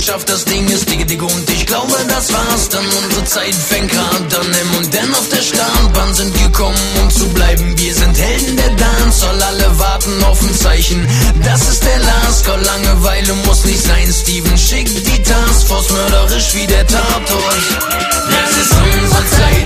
Das Ding ist dicke und ich glaube, das war's dann. Unsere Zeit fängt grad an. M&N auf der Startbahn sind gekommen, um zu bleiben. Wir sind Helden der Dancehall, alle warten auf ein Zeichen. Das ist der Last Call, Langeweile muss nicht sein. Steven schickt die Taskforce, mörderisch wie der Tatort. Das ist unsere Zeit.